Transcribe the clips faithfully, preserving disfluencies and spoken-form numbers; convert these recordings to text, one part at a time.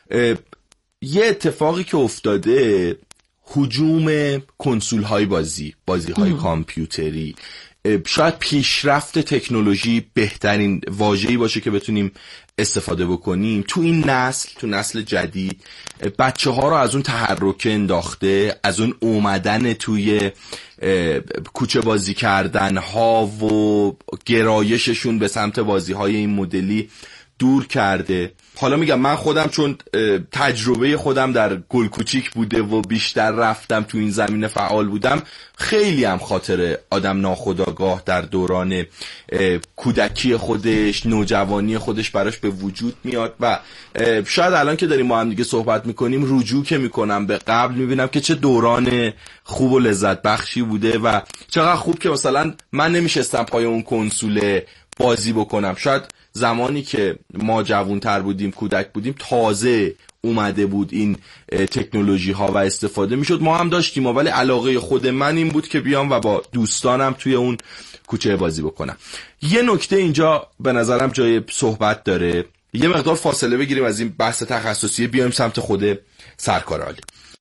یه اتفاقی که افتاده، هجوم کنسول های بازی، بازی های کامپیوتری، شاید پیشرفت تکنولوژی بهترین واژه‌ای باشه که بتونیم استفاده بکنیم تو این نسل، تو نسل جدید. بچه ها رو از اون تحرک انداخته، از اون اومدن توی کوچه بازی کردن ها و گرایششون به سمت بازی های این مدلی دور کرده. حالا میگم من خودم چون تجربه خودم در گل کوچیک بوده و بیشتر رفتم تو این زمینه فعال بودم، خیلی هم خاطر آدم ناخودآگاه در دوران کودکی خودش، نوجوانی خودش براش به وجود میاد و شاید الان که داریم ما هم دیگه صحبت میکنیم رجوع که میکنم به قبل، میبینم که چه دوران خوب و لذت بخشی بوده و چقدر خوب که مثلا من نمیشستم پای اون کنسول بازی بکنم. شاید زمانی که ما جوان‌تر بودیم، کودک بودیم، تازه اومده بود این تکنولوژی ها و استفاده میشد، ما هم داشتیم، ولی علاقه خود من این بود که بیام و با دوستانم توی اون کوچه بازی بکنم. یه نکته اینجا به نظرم جای صحبت داره، یه مقدار فاصله بگیریم از این بحث تخصصی، بیایم سمت خود سرکار عالی.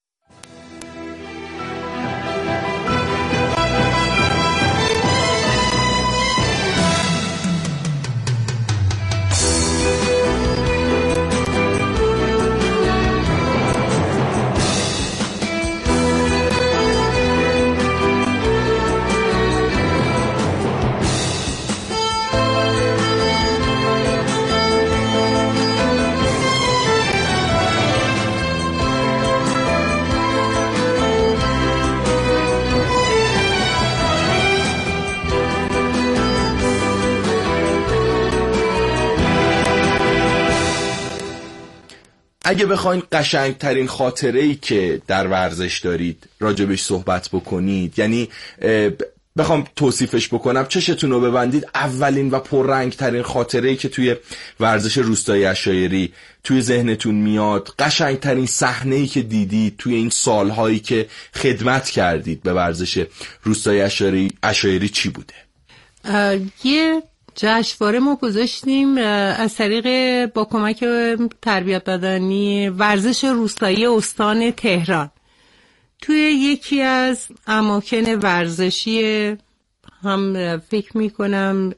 اگه بخواین قشنگترین خاطره‌ای که در ورزش دارید راجبش صحبت بکنید، یعنی بخوام توصیفش بکنم، چشتون رو ببندید، اولین و پررنگترین خاطره‌ای که توی ورزش روستایی عشایری توی ذهنتون میاد، قشنگترین صحنه‌ای که دیدید توی این سالهایی که خدمت کردید به ورزش روستایی عشایری عشایری چی بوده؟ یه جشنواره ما گذاشتیم از طریق با کمک تربیت بدنی ورزش روستایی استان تهران توی یکی از اماکن ورزشی، هم فکر میکنم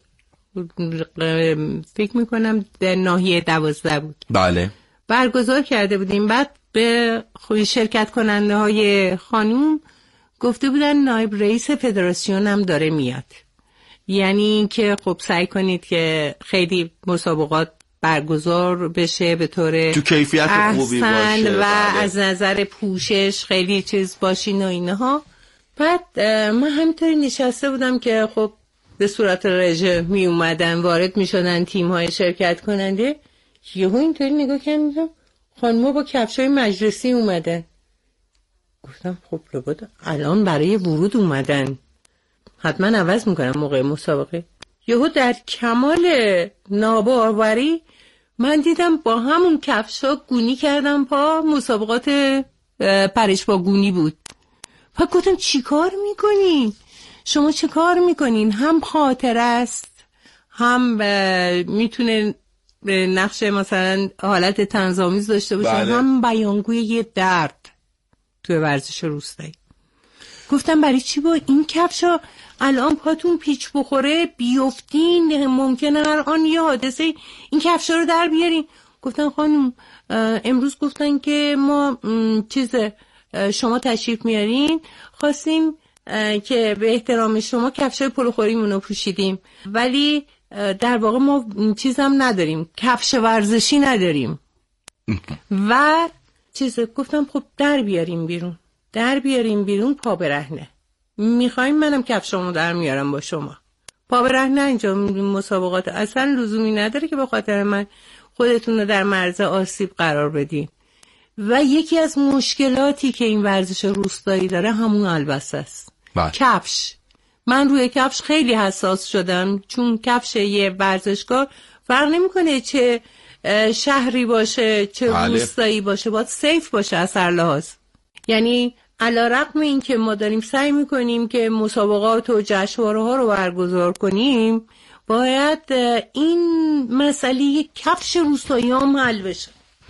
فکر میکنم در ناحیه دوازده بود، بله، برگزار کرده بودیم. بعد به شرکت کننده های خانوم گفته بودن نایب رئیس فدراسیون هم داره میاد، یعنی که خب سعی کنید که خیلی مسابقات برگزار بشه به طور تو کیفیت خوبی باشه و بله. از نظر پوشش خیلی چیز باشین و اینها. بعد من همینطوری نشسته بودم که خب به صورت رژه می اومدن وارد می شدن تیم های شرکت کننده، یهو اینطوری نگاه کردم خانم‌ها با کفشای مجلسی اومدن. گفتم خب لابد الان برای ورود اومدن، حتما عوض میکنم موقع مسابقه. یهو در کمال ناباوری من دیدم با همون کفشا گونی کردم پا، مسابقات پرش با گونی بود. پس گفتم چی کار میکنین؟ شما چی کار میکنین؟ هم خاطر است، هم میتونه نقش مثلا حالت طنزآمیز داشته باشه، بله. هم بیانگوی یه درد توی ورزش روستایی. گفتم برای چی با این کفشا الان پاتون پیچ بخوره بیفتین، ممکنه هر آن یه حادثه این کفشا رو در بیارین. گفتن خانم امروز گفتن که ما چیز شما تشریف میارین، خواستیم که به احترام شما کفشای پلوخوریمون رو پوشیدیم، ولی در واقع ما چیزم نداریم، کفش ورزشی نداریم و چیز. گفتم خب در بیاریم بیرون، در بیاریم بیرون، پا برهنه. میخوایم منم کفشامو در میارم با شما، پا برهنه اینجا مسابقات اصلا لزومی نداره که به خاطر من خودتون رو در معرض آسیب قرار بدین. و یکی از مشکلاتی که این ورزش روستایی داره همون البسه است، کفش. من روی کفش خیلی حساس شدم، چون کفش یه ورزشکار فرق نمیکنه چه شهری باشه چه بله. روستایی باشه، باید سیف باشه از هر لحاظ. یعنی علیرغم این که ما داریم سعی میکنیم که مسابقات و جشنواره ها رو برگزار کنیم، باید این مسئله کفش روستایی هم حل بشه.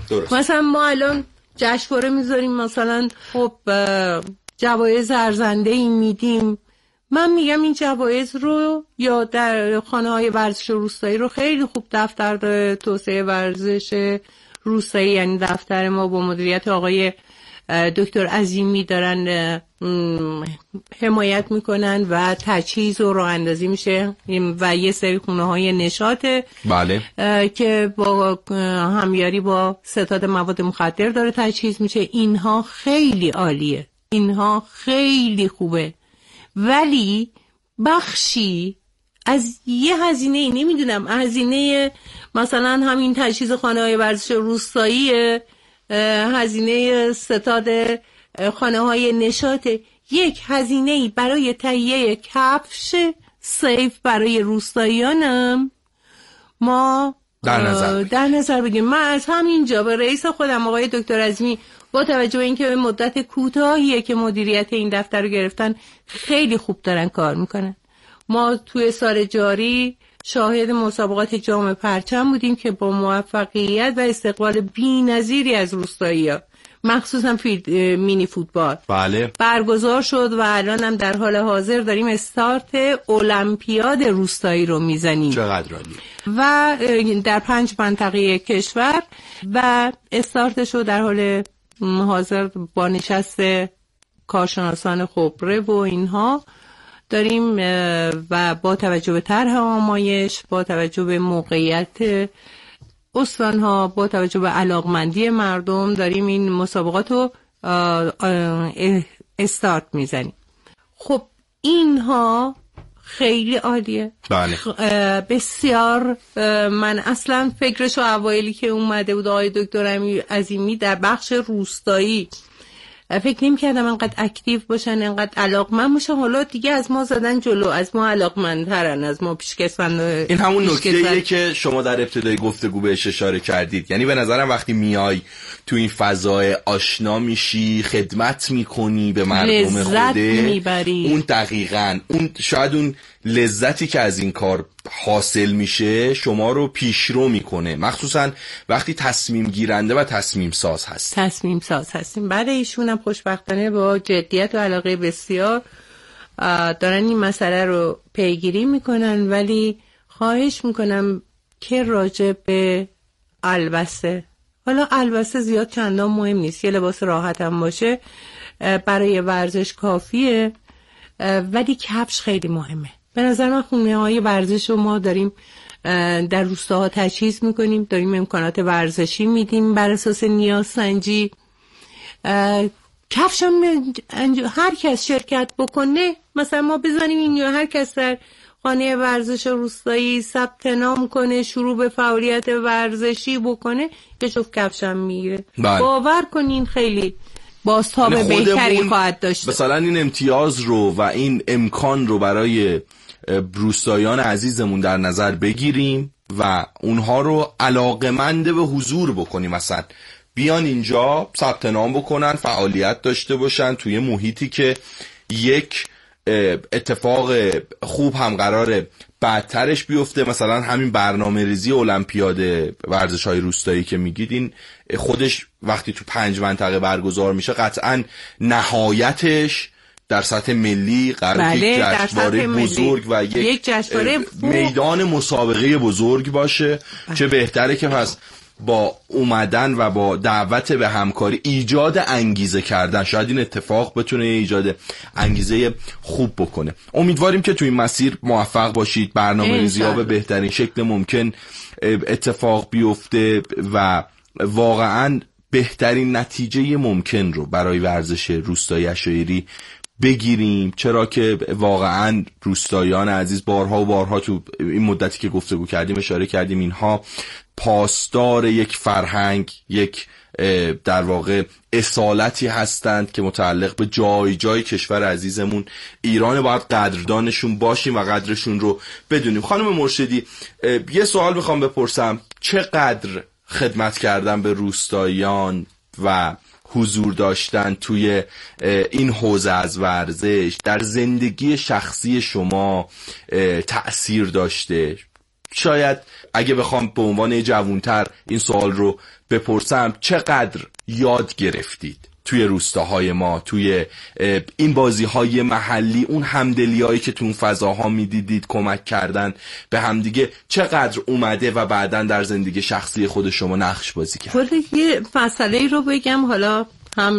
درست. مثلا ما الان جشنواره میذاریم، مثلا خب جوایز ارزنده ای میدیم. من میگم این جوایز رو یا در خانه های ورزش روستایی رو خیلی خوب دفتر توسعه ورزش روستایی، یعنی دفتر ما با مدیریت آقای دکتر عظیمی دارن حمایت میکنن و تجهیز و راه اندازی میشه و یه سری خونه های نشاطه بله که با همیاری با ستاد مواد مخدر داره تجهیز میشه. اینها خیلی عالیه، اینها خیلی خوبه، ولی بخشی از یه هزینه، نمیدونم هزینه مثلا همین تجهیز خانه های ورزش روستایی، هزینه ستاد خانه های نشاط، یک هزینه برای تهیه کفش سیف برای روستاییانم ما در نظر در نظر بگیم. من از همینجا به رئیس خودم آقای دکتر عظیمی با توجه به اینکه مدت کوتاهیه که مدیریت این دفتر رو گرفتن، خیلی خوب دارن کار میکنن. ما توی سال جاری شاهد مسابقات جام پرچم بودیم که با موفقیت و استقبال بی‌نظیری از روستایی‌ها، مخصوصا مینی فوتبال بله برگزار شد و الان هم در حال حاضر داریم استارت المپیاد روستایی رو میزنیم. چقدر عالی. و در پنج منطقه کشور و استارتش رو در حال حاضر با نشست کارشناسان خبره و اینها داریم و با توجه به طرح آمایش، با توجه به موقعیت استانها، با توجه به علاقمندی مردم داریم این مسابقات رو استارت میزنیم. خب اینها خیلی عالیه. بله. بسیار. من اصلا فکرشو اوایلی که اومده بود آقای دکتر عظیمی در بخش روستایی فکر نمی کردم انقدر اکتیو باشن، انقدر علاقمند باشن. حالا دیگه از ما زدن جلو، از ما علاقمندترن، از ما پیشکسوت. این همون نکته‌ایه که شما در ابتدای گفتگو بهش اشاره کردید. یعنی به نظرم وقتی میای تو این فضای آشنا میشی، خدمت میکنی به مردم خوده، اون دقیقاً اون شاید اون لذتی که از این کار حاصل میشه شما رو پیشرو میکنه، مخصوصا وقتی تصمیم گیرنده و تصمیم ساز هست. تصمیم ساز هستیم. بعد ایشون هم خوشبختانه با جدیت و علاقه بسیار دارن این مسئله رو پیگیری میکنن، ولی خواهش میکنم که راجع به البسه، حالا البسه زیاد چندان مهم نیست، یه لباس راحت هم باشه برای ورزش کافیه، ولی کفش خیلی مهمه. به نظر من خونه های ورزش رو ما داریم در روستاها تجهیز میکنیم، داریم امکانات ورزشی میدیم بر اساس نیاز سنجی. کفش هم هر کس شرکت بکنه، مثلا ما بزنیم این یا هر کس در خانه ورزش روستایی ثبت نام کنه، شروع به فعالیت ورزشی بکنه، یه جفت کفش هم میگیره. باور کنین خیلی بازتاب بهتری خواهد داشت. مثلا این امتیاز رو و این امکان رو برای روستاییان عزیزمون در نظر بگیریم و اونها رو علاقمند به حضور بکنیم، مثلا بیان اینجا ثبت نام بکنن، فعالیت داشته باشن توی محیطی که یک اتفاق خوب هم قراره بعدترش بیفته. مثلا همین برنامه ریزی المپیاد ورزش های روستایی که میگید، این خودش وقتی تو پنج منطقه برگزار میشه قطعا نهایتش در سطح ملی قراره یک جشنواره بزرگ و یک, یک جشنواره میدان مسابقه بزرگ باشه. بله. چه بهتره که پس با اومدن و با دعوت به همکاری ایجاد انگیزه کردن، شاید این اتفاق بتونه ایجاد انگیزه خوب بکنه. امیدواریم که تو این مسیر موفق باشید، برنامه ریزی ها به بهترین شکل ممکن اتفاق بیفته و واقعا بهترین نتیجه ممکن رو برای ورزش روستایی عشایری بگیریم، چرا که واقعا روستاییان عزیز بارها و بارها تو این مدتی که گفتگو کردیم اشاره کردیم، اینها پاسدار یک فرهنگ، یک در واقع اصالتی هستند که متعلق به جای جای کشور عزیزمون ایران. باید قدردانشون باشیم و قدرشون رو بدونیم. خانم مرشدی، یه سوال میخوام بپرسم، چقدر خدمت کردن به روستاییان و حضور داشتن توی این حوزه از ورزش در زندگی شخصی شما تأثیر داشته؟ شاید اگه بخوام به عنوان جوانتر این سوال رو بپرسم، چقدر یاد گرفتید توی روستاهای ما، توی این بازی‌های محلی، اون همدلیایی که تو اون فضاها می‌دیدید، کمک کردن به همدیگه، چقدر اومده و بعداً در زندگی شخصی خود شما نقش بازی کرد؟ ولی یه مسئله رو بگم، حالا هم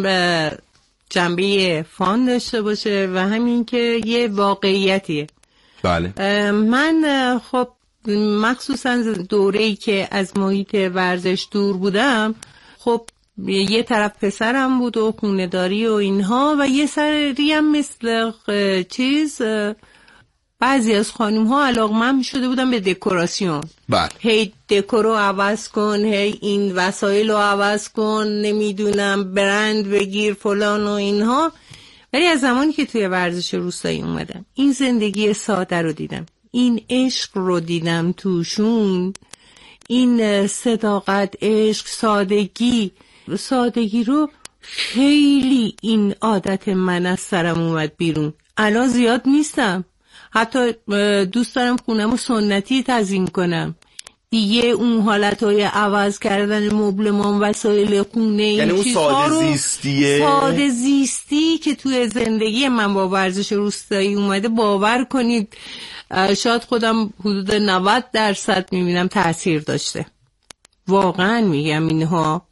جنبه فان داشته باشه و همین که یه واقعیتیه. بله. من خب مخصوصا دوره‌ای که از محیط ورزش دور بودم، خب یه طرف پسرم بود و خونه‌داری و اینها، و یه سری هم مثل چیز بعضی از خانوم ها علاقمند شده بودن به دکوراسیون. بله. هی دکور رو عوض کن، هی این وسایل رو عوض کن، نمیدونم برند بگیر فلان و اینها. ولی از زمانی که توی ورزش روستایی اومدم، این زندگی ساده رو دیدم، این عشق رو دیدم توشون، این صداقت، عشق، سادگی سادگی رو خیلی این عادت من از سرم اومد بیرون. الان زیاد نیستم، حتی دوست دارم خونم سنتی تزیین کنم دیگه. اون حالتهای عوض کردن مبلمان، وسایل خونه، یعنی اون ساده زیستیه، ساده زیستی که توی زندگی من با ورزش روستایی اومده، باور کنید شاید خودم حدود نود درصد میبینم تأثیر داشته. واقعا میگم اینها.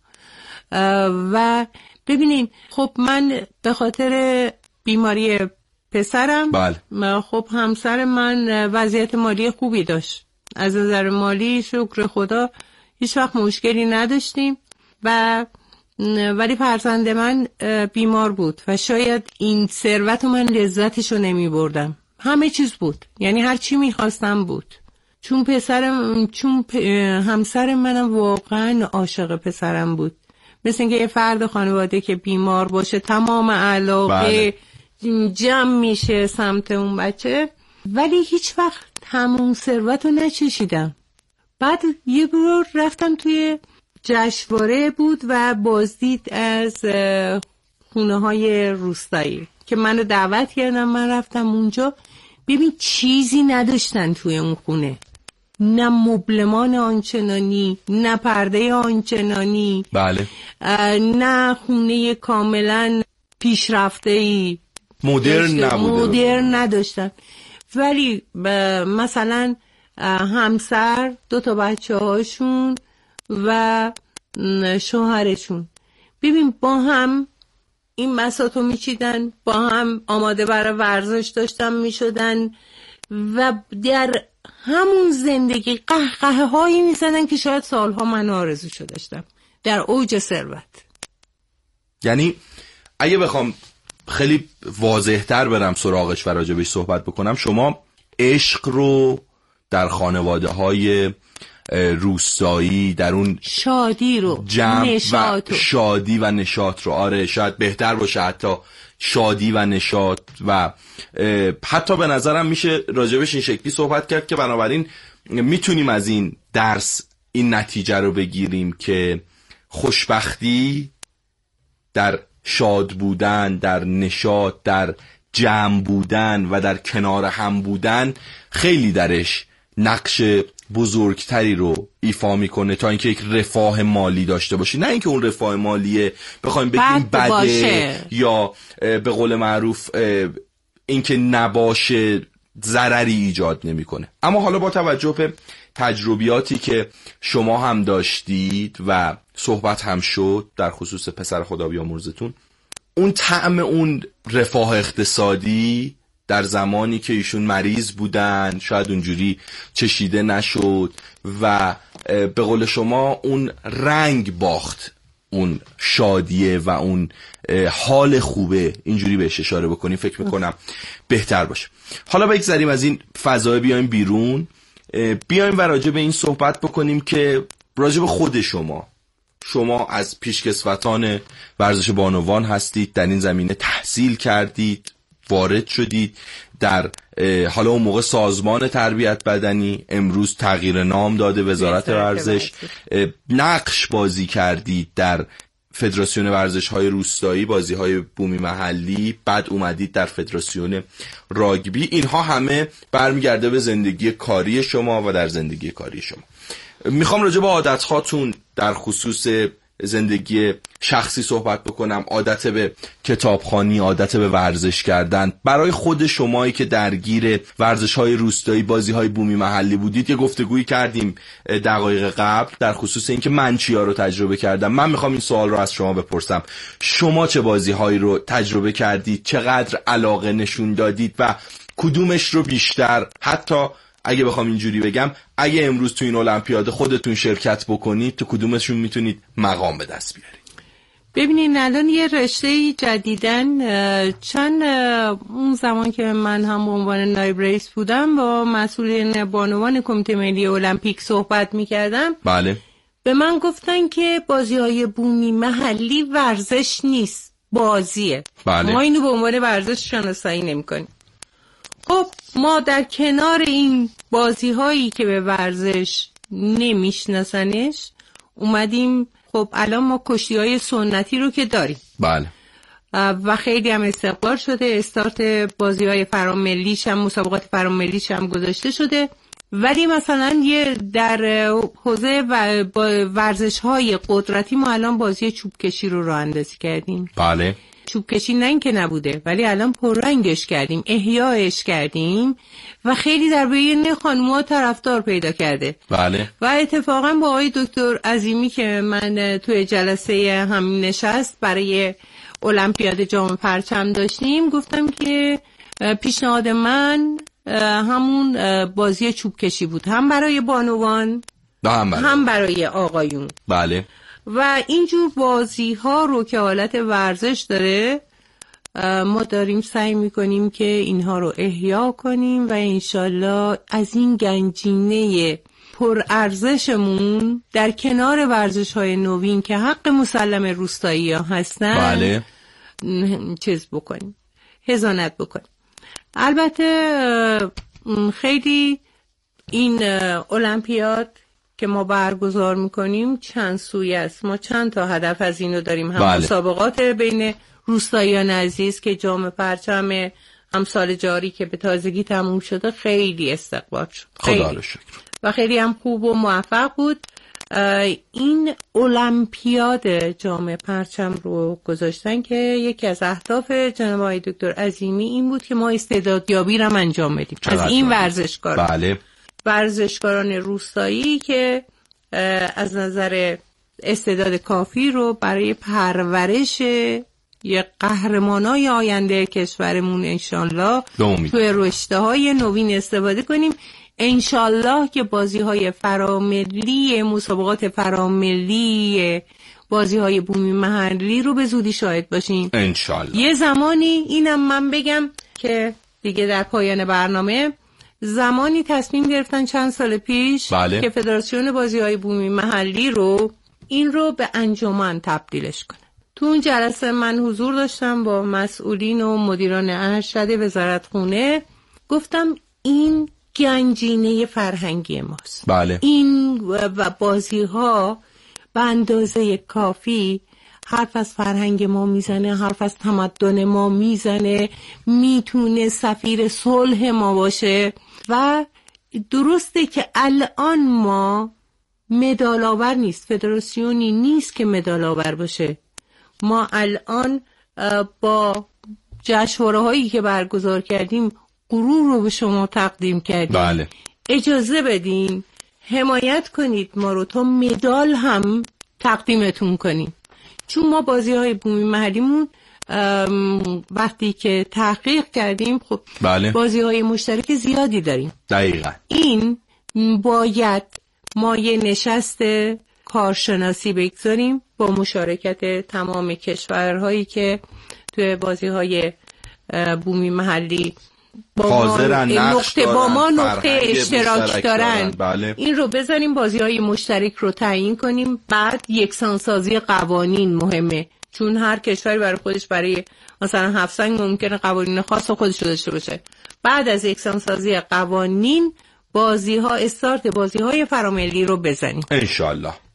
و ببینین خب من به خاطر بیماری پسرم، بله. خب همسر من وضعیت مالی خوبی داشت، از نظر مالی شکر خدا هیچ وقت مشکلی نداشتیم، و ولی فرزند من بیمار بود و شاید این ثروت من لذتشو نمی بردم. همه چیز بود، یعنی هر چی میخواستم بود، چون پسرم چون پ... همسر منم واقعا عاشق پسرم بود. مثل اینکه یه فرد خانواده که بیمار باشه تمام علاقه بله. جمع میشه سمت اون بچه، ولی هیچ وقت همون ثروت رو نچشیدم. بعد یه بار رفتم توی جشنواره بود و بازدید از خونه های روستایی که منو دعوت کردم، من رفتم اونجا. ببین چیزی نداشتن توی اون خونه، نه مبلمان آنچنانی، نه پرده آنچنانی، بله، نه خونه کاملا پیشرفته‌ای مدرن نبوده، مدرن نداشتن. ولی مثلا همسر، دو تا بچه هاشون و شوهرشون، ببین با هم این بساطو میچیدن، با هم آماده برای ورزش داشتن میشدن و در همون زندگی قهقه هایی میزدن که شاید سالها من آرزوشو داشتم، در اوج ثروت. یعنی اگه بخوام خیلی واضح‌تر برم سراغش و راجبش صحبت بکنم، شما عشق رو در خانواده های روستایی، در اون شادی رو، جمع و شادی و نشاط رو، آره شاید بهتر باشه حتی شادی و نشاط، و حتی به نظرم میشه راجبش این شکلی صحبت کرد که بنابراین میتونیم از این درس این نتیجه رو بگیریم که خوشبختی در شاد بودن، در نشاط، در جمع بودن و در کنار هم بودن خیلی درش نقش بزرگتری رو ایفا میکنه تا اینکه یک رفاه مالی داشته باشی. نه اینکه اون رفاه مالیه بخوایم بگیم بده باشه، یا به قول معروف اینکه نباشه ضرری ایجاد نمیکنه. اما حالا با توجه به تجربیاتی که شما هم داشتید و صحبت هم شد در خصوص پسر خدا بیامرزتون، اون طعم اون رفاه اقتصادی در زمانی که ایشون مریض بودن شاید اونجوری چشیده نشد و به قول شما اون رنگ باخت، اون شادیه و اون حال خوبه، اینجوری بهش اشاره بکنیم فکر میکنم بهتر باشه. حالا بگذاریم از این فضای بیایم بیرون، بیایم و راجع به این صحبت بکنیم که راجع به خود شما شما از پیشکسوتان ورزش بانوان هستید، در این زمینه تحصیل کردید، وارد شدید در حالا اون موقع سازمان تربیت بدنی، امروز تغییر نام داده وزارت ورزش، نقش بازی کردید در فدراسیون ورزش‌های روستایی، بازی‌های بومی محلی، بعد اومدید در فدراسیون راگبی. اینها همه برمیگرده به زندگی کاری شما و در زندگی کاری شما. میخوام راجع به عادت‌هاتون در خصوص زندگی شخصی صحبت بکنم. عادت به کتابخوانی، عادت به ورزش کردن. برای خود شمایی که درگیر ورزش‌های روستایی، بازی‌های بومی محلی بودید، یه گفتگویی کردیم دقایق قبل در خصوص اینکه من چیا رو تجربه کردم. من میخوام این سوال رو از شما بپرسم. شما چه بازی‌هایی رو تجربه کردید؟ چقدر علاقه نشون دادید و کدومش رو بیشتر؟ حتی اگه بخوام اینجوری بگم، اگه امروز تو این المپیاد خودتون شرکت بکنید، تو کدومشون میتونید مقام به دست بیارید؟ ببینین الان یه رشته جدیدن، چند اون زمان که من هم به عنوان نایب رئیس بودم با مسئولین بانوان کمیته ملی المپیک صحبت میکردم. بله. به من گفتن که بازی‌های بومی محلی ورزش نیست، بازیه. بله. ما اینو به عنوان ورزش شناسایی نمی‌کنیم. خب ما در کنار این بازی هایی که به ورزش نمیشناسنش اومدیم. خب الان ما کشتی های سنتی رو که داریم. بله. و خیلی هم استقبال شده. استارت بازی های فراملیش هم، مسابقات فراملیش هم گذاشته شده. ولی مثلا یه در حوزه ورزش های قدرتی ما الان بازی چوب کشی رو راه اندازی کردیم. بله. چوب کشی نه که نبوده، ولی الان پررنگش کردیم، احیایش کردیم و خیلی در بین خانم‌ها طرفدار پیدا کرده. بله. و اتفاقا با آقای دکتر عظیمی که من توی جلسه همین نشست برای المپیاد جام پرچم داشتیم، گفتم که پیشنهاد من همون بازی چوب کشی بود، هم برای بانوان هم برای, هم برای آقایون. بله. و اینجور بازی ها رو که حالت ورزش داره ما داریم سعی میکنیم که اینها رو احیا کنیم و انشالله از این گنجینه پر ارزشمون در کنار ورزش های نوین که حق مسلم روستایی ها هستن بله. چیز بکنیم، حضانت بکنیم. البته خیلی این المپیاد که ما برگزار میکنیم چند سویه است. ما چند تا هدف از اینو داریم. هم بله. مسابقات بین روستاییان عزیز که جام پرچم هم سال جاری که به تازگی تموم شده خیلی استقبال شد، خدا رو شکر، و خیلی هم خوب و موفق بود. این المپیاد جام پرچم رو گذاشتن که یکی از اهداف جناب آقای دکتر عظیمی این بود که ما استعدادیابی رو انجام بدیم از این ورزشکار. بله. ورزشکاران روستایی که از نظر استعداد کافی رو برای پرورش یه قهرمانای آینده کشورمون انشالله توی رشته‌های نوین استفاده کنیم. انشالله که بازی‌های فراملی، مسابقات فراملی، بازی‌های بومی محلی رو به زودی شاهد باشیم انشالله. یه زمانی اینم من بگم که دیگه در پایان برنامه، زمانی تصمیم گرفتن چند سال پیش بله. که فدراسیون بازی‌های بومی محلی رو این رو به انجمن تبدیلش کنه. تو اون جلسه من حضور داشتم با مسئولین و مدیران ارشد وزارتخونه. گفتم این گنجینه فرهنگی ماست. بله. این و بازی‌ها به اندازه کافی حرف از فرهنگ ما میزنه، حرف از تمدن ما میزنه، میتونه سفیر صلح ما باشه. و درسته که الان ما مدال آور نیست، فدراسیونی نیست که مدال آور باشه. ما الان با جشنواره هایی که برگزار کردیم غرور رو به شما تقدیم کردیم. بله. اجازه بدین حمایت کنید ما رو تا مدال هم تقدیمتون کنیم، چون ما بازی های بومی محلیمون وقتی که تحقیق کردیم خب بله. بازی های مشترک زیادی داریم. دقیقا. این باید ما یه نشست کارشناسی بگذاریم با مشارکت تمام کشورهایی که توی بازی های بومی محلی با ما نقطه با ما نقطه اشتراک دارن. بله. این رو بذاریم بازی های مشترک رو تعیین کنیم. بعد یکسانسازی قوانین مهمه، چون هر کشوری برای خودش برای مثلا هفت سنگ ممکنه قوانین خاص خودش رو داشته باشه. بعد از یکسانسازی قوانین بازی ها استارت بازی های فراملی رو بزنیم انشالله.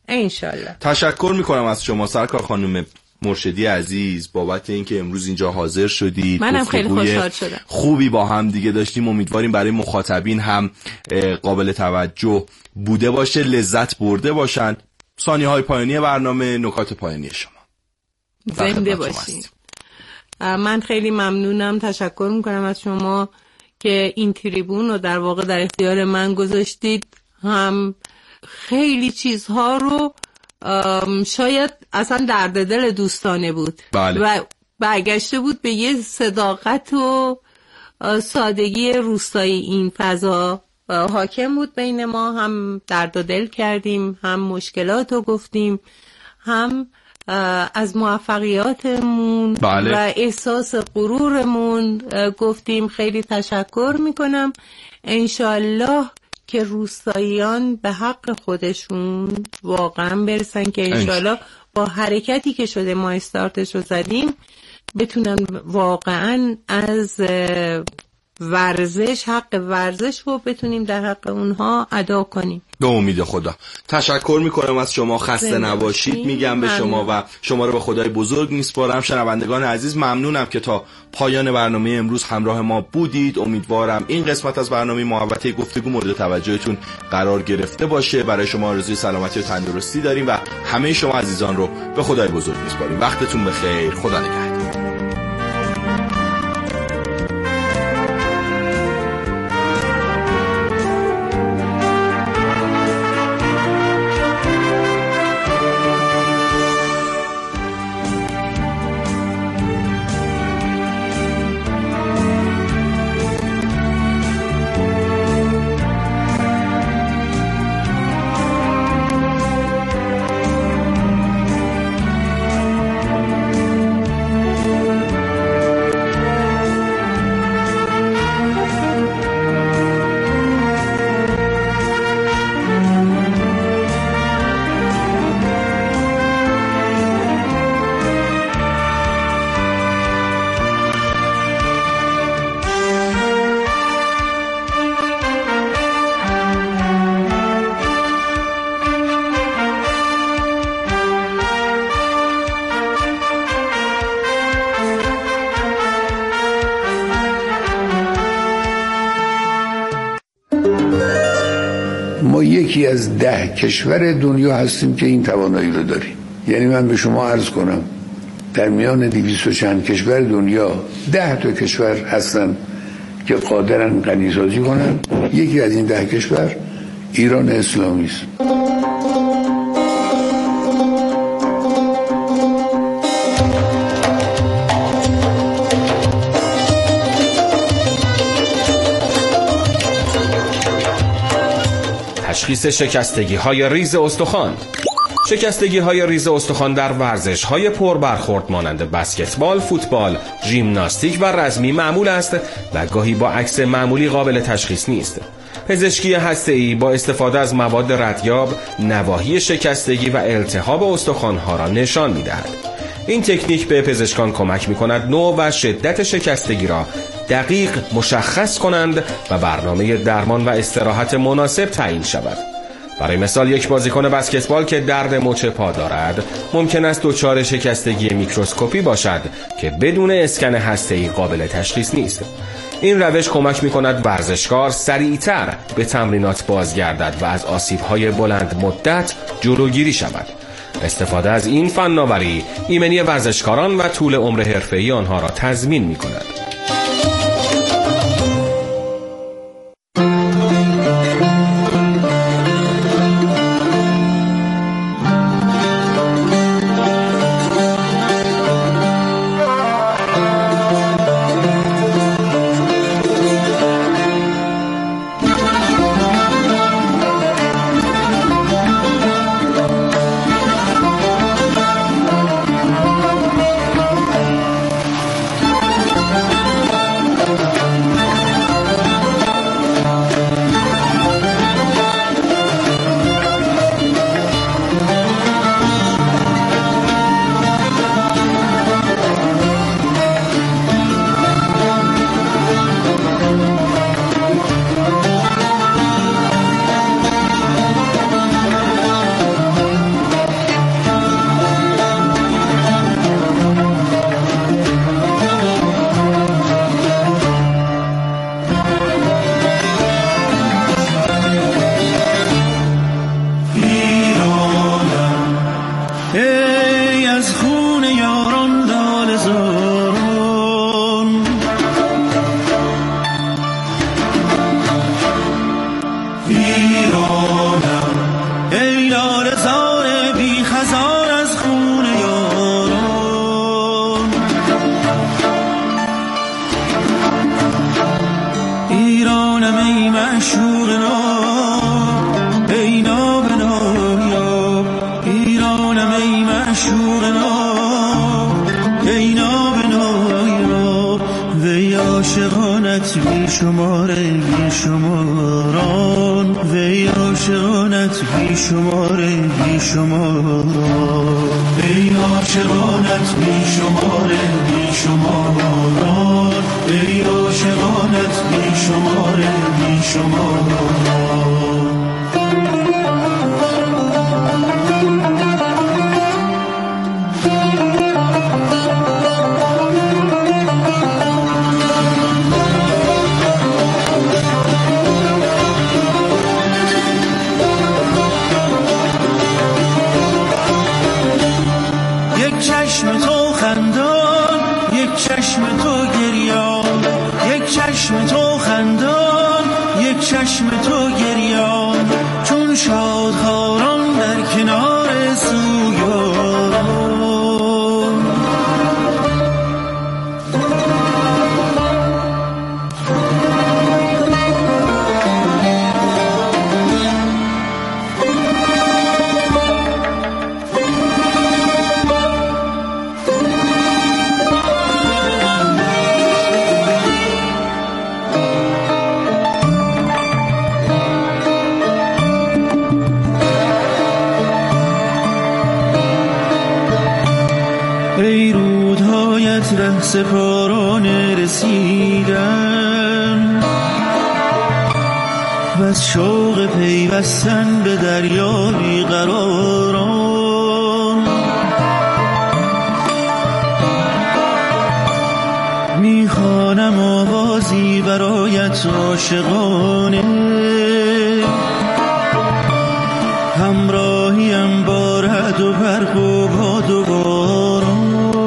انشالله. تشکر میکنم از شما سرکار خانم مرشدی عزیز بابت اینکه امروز اینجا حاضر شدید. منم خیلی خوشحال شدم. خوبی با هم دیگه داشتیم. امیدواریم برای مخاطبین هم قابل توجه بوده باشه، لذت برده باشن. ثانیه‌های پایانی برنامه، نکات پایانی شما. زنده باشید. من خیلی ممنونم، تشکر میکنم از شما که این تریبون رو در واقع در اختیار من گذاشتید. هم خیلی چیزها رو شاید اصلا درد دل دوستانه بود. بله. و برگشته بود به یه صداقت و سادگی روستایی. این فضا حاکم بود بین ما، هم درد و دل کردیم، هم مشکلات رو گفتیم، هم از موفقیاتمون بله. و احساس غرورمون گفتیم. خیلی تشکر میکنم. انشالله که روستاییان به حق خودشون واقعا برسن، که انشالله با حرکتی که شده ما استارتش رو زدیم بتونن واقعا از ورزش، حق ورزش رو بتونیم در حق اونها ادا کنیم. به امید خدا. تشکر میکنم از شما. خسته نباشید میگم به شما و شما رو به خدای بزرگ میسپارم. شنوندگان عزیز ممنونم که تا پایان برنامه امروز همراه ما بودید. امیدوارم این قسمت از برنامه محوطه گفتگو مورد توجهتون قرار گرفته باشه. برای شما آرزوی سلامتی و تندرستی داریم و همه شما عزیزان رو به خدای بزرگ میسپاریم. وقتتون بخیر. خدا نگهدار. ما یکی از ده کشور دنیا هستیم که این توانایی رو داریم. یعنی من به شما عرض کنم در میان دویست و چند کشور دنیا ده تا کشور هستن که قادرن غنیسازی کنن. یکی از این ده کشور ایران اسلامی است. تشخیص شکستگی های ریز استخوان. شکستگی های ریز استخوان در ورزش های پر برخورد مانند بسکتبال، فوتبال، ژیمناستیک و رزمی معمول است و گاهی با عکس معمولی قابل تشخیص نیست. پزشکی هسته‌ای با استفاده از مواد ردیاب نواحی شکستگی و التهاب استخوان‌ها را نشان می‌دهد. این تکنیک به پزشکان کمک می‌کند نوع و شدت شکستگی را دقیق مشخص کنند و برنامه درمان و استراحت مناسب تعیین شود. برای مثال یک بازیکن بسکتبال که درد مچ پا دارد ممکن است دچار شکستگی میکروسکوپی باشد که بدون اسکن هسته‌ای قابل تشخیص نیست. این روش کمک می‌کند ورزشکار سریعتر به تمرینات بازگردد و از آسیب‌های بلند مدت جلوگیری شود. استفاده از این فناوری ایمنی ورزشکاران و طول عمر حرفه‌ای آنها را تضمین می‌کند. عاشقانت بی شماره بی شماران، وی عاشقانت بی شماره بی شماران، وی عاشقانت بی شماره بی شماران، وی عاشقانت بی شماره بی شماران. چشم تو خندان، یک چشم تو گریان، یک چشم تو خندان، یک چشم تو گریان، چون شادخواران در کنار سویان. ای رودهایت ره سپارانه رسیدن، و از شوق پیوستن به دریا بیقراران. میخوانم آوازی برایت عاشقانه، همراهیم با رعد و برق و باد و باران.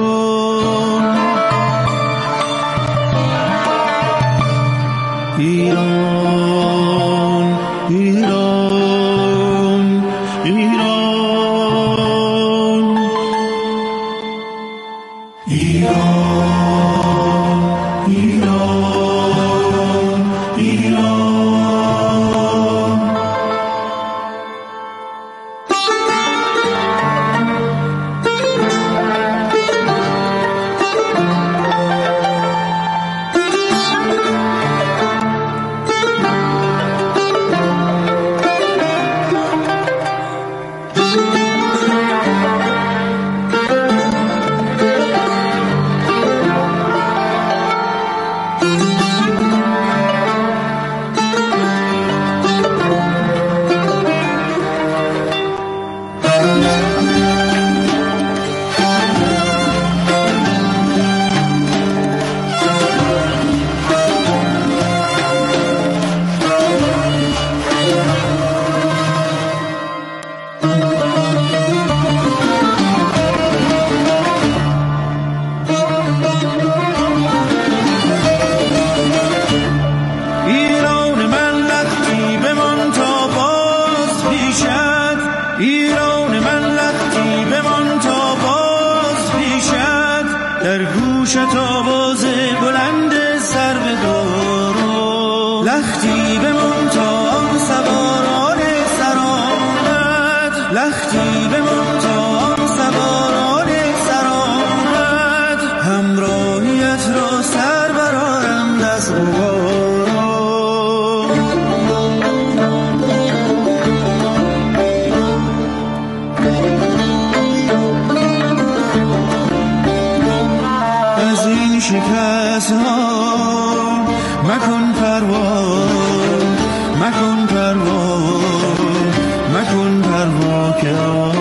ایران ایران ایران ایران ایران ایران. ایران من لختی بمان تا باز پیشت، در گوشت آواز بلند سر بدار. لختی بمان تا آن سواران سرآمد، لختی بمان تا آن سواران سرآمد، همراهیت را سر برآرند از غبار. شکست ها مکن پروا، مکن پروا، مکن پروا که